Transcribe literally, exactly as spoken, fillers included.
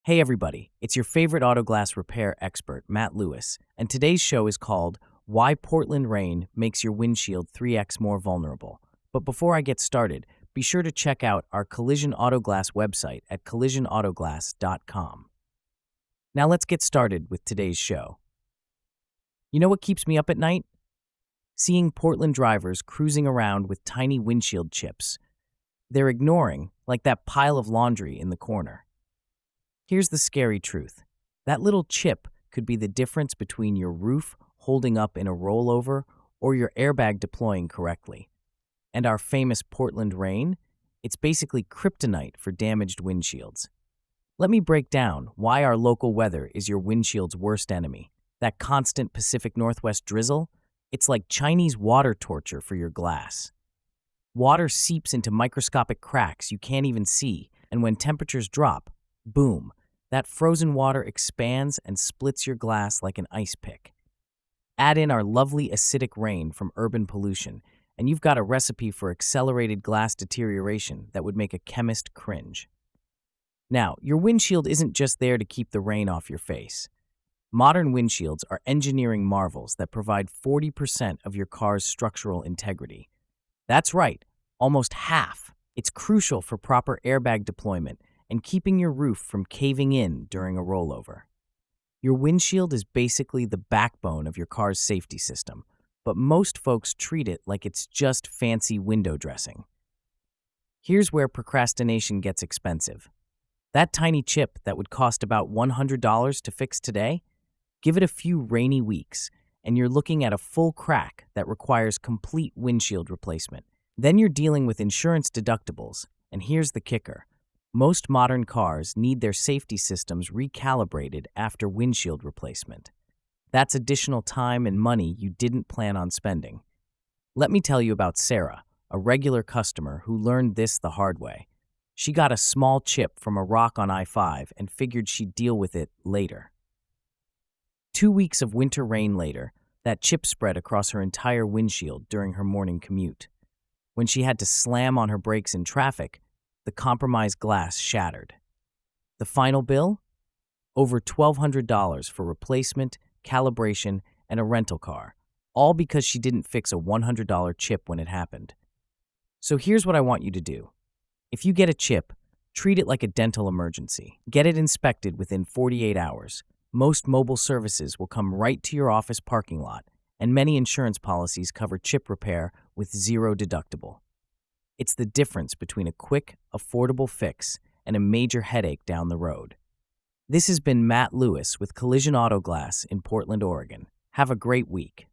Hey everybody, it's your favorite auto glass repair expert, Matt Lewis, and today's show is called Why Portland Rain Makes Your Windshield three x More Vulnerable. But before I get started, be sure to check out our Collision Auto Glass website at collision auto glass dot com. Now let's get started with today's show. You know what keeps me up at night? Seeing Portland drivers cruising around with tiny windshield chips. They're ignoring, like that pile of laundry in the corner. Here's the scary truth. That little chip could be the difference between your roof holding up in a rollover or your airbag deploying correctly. And our famous Portland rain? It's basically kryptonite for damaged windshields. Let me break down why our local weather is your windshield's worst enemy. That constant Pacific Northwest drizzle? It's like Chinese water torture for your glass. Water seeps into microscopic cracks you can't even see, and when temperatures drop, boom, that frozen water expands and splits your glass like an ice pick. Add in our lovely acidic rain from urban pollution, and you've got a recipe for accelerated glass deterioration that would make a chemist cringe. Now, your windshield isn't just there to keep the rain off your face. Modern windshields are engineering marvels that provide forty percent of your car's structural integrity. That's right, almost half. It's crucial for proper airbag deployment and keeping your roof from caving in during a rollover. Your windshield is basically the backbone of your car's safety system, but most folks treat it like it's just fancy window dressing. Here's where procrastination gets expensive. That tiny chip that would cost about one hundred dollars to fix today? Give it a few rainy weeks, and you're looking at a full crack that requires complete windshield replacement. Then you're dealing with insurance deductibles, and here's the kicker. Most modern cars need their safety systems recalibrated after windshield replacement. That's additional time and money you didn't plan on spending. Let me tell you about Sarah, a regular customer who learned this the hard way. She got a small chip from a rock on I five and figured she'd deal with it later. Two weeks of winter rain later, that chip spread across her entire windshield during her morning commute. When she had to slam on her brakes in traffic, the compromised glass shattered. The final bill? Over twelve hundred dollars for replacement, calibration, and a rental car, all because she didn't fix a one hundred dollar chip when it happened. So here's what I want you to do. If you get a chip, treat it like a dental emergency. Get it inspected within forty-eight hours. Most mobile services will come right to your office parking lot, and many insurance policies cover chip repair with zero deductible. It's the difference between a quick, affordable fix and a major headache down the road. This has been Matt Lewis with Collision Auto Glass in Portland, Oregon. Have a great week.